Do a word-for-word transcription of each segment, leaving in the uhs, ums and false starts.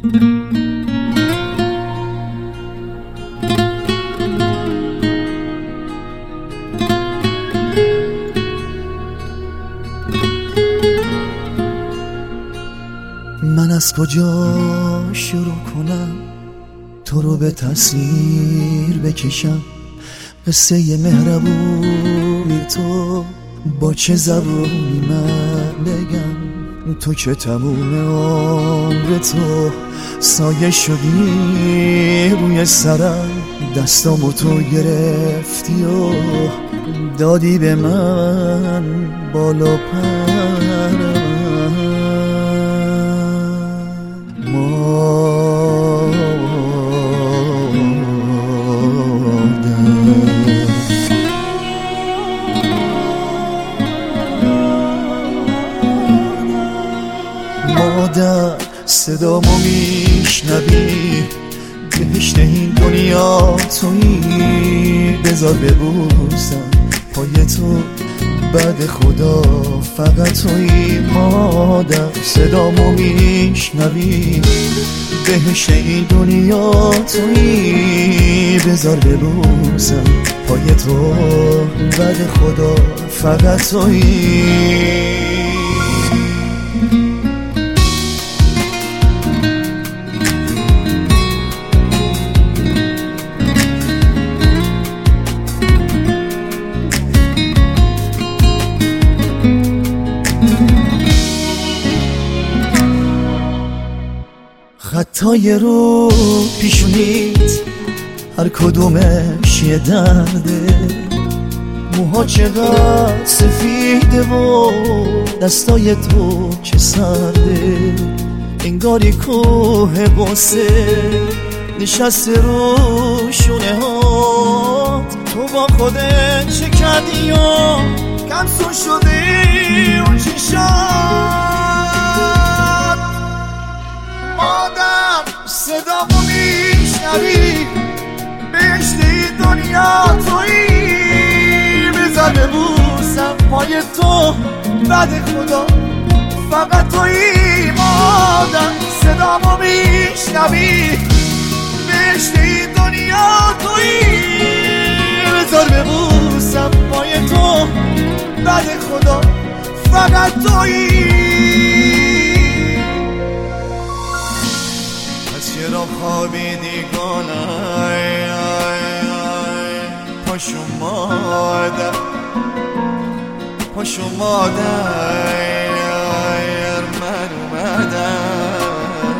من از کجا شروع کنم تو رو به تصویر بکشم؟ قصه مهربونی تو با چه زبونی من بگم؟ تو که تموم عمر تو سایه شدی روی سرم، دستامو تو گرفتی و دادی به من بالا پرم. مادر صدامو میشنوی؟ بهشت این دنیا تویی، بذار ببوسم پای تو بعد خدا فقط تویی. مادر صدامو میشنوی؟ بهشت این دنیا تویی، بذار ببوسم پای تو بعد خدا فقط تویی. خطای رو پیشونیت هر کدومش یه درده، موها چقدر سفیده و دستای تو چه سرده. انگاری کوه قصه نشسته رو شونه هات، تو با خودت چه کردی و کمسون شدی اون چشات. مادر صدامو میشنوی؟ بهشت این دنیا تویی، بذار ببوسم پای تو بعد خدا فقط تویی. مادر صدامو میشنوی؟ بهشت این دنیا تویی، بذار ببوسم پای تو بعد خدا فقط تویی. چرا خوابیدی گنای پاشو مادر، پاشو مادر من اومدم.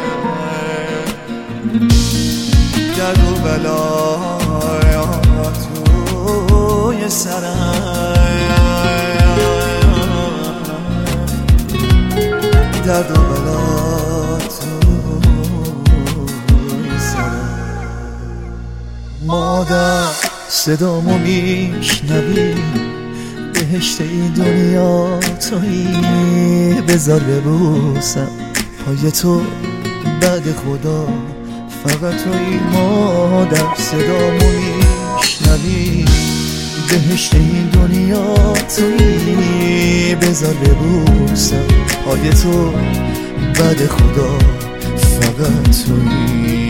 درد و بلای توی سرم، درد و بلای مادر صدامو میشنوی؟ بهشت این دنیا تویی، بذار ببوسم پای تو بعد خدا فقط تویی. مادر صدامو میشنوی؟ بهشت این دنیا تویی، بذار ببوسم پای تو بعد خدا فقط تویی.